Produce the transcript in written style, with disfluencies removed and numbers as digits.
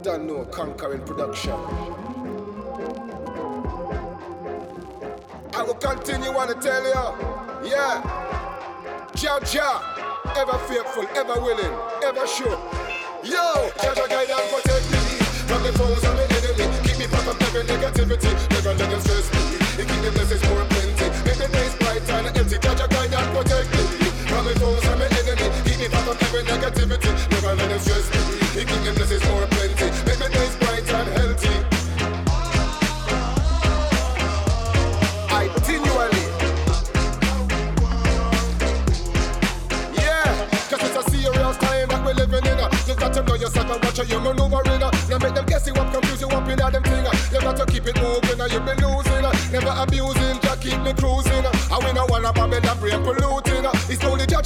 Don't know, conquering production. I will continue on to tell you, yeah. Jah Jah, ever faithful, ever willing, ever sure. Yo, Jah Jah guide and protect me from the foes and the enemy. Keep me from every negativity, never let them stress me. He keep the blessings more plenty, make the days bright and empty. Jah Jah guide and protect me from the foes and the enemy. Keep me from every negativity, never let them stress me. He keep the blessings more plenty, make the days bright and healthy. I continually, yeah, cause it's a serious time that we're living in. You got to know yourself and watch how you maneuvering. Now make them guess you up, confuse you up in them thing. You got to keep it moving, you be losing. Never abusing, just keep me cruising. I win a one up, I'm in a brain polluting. It's only Jah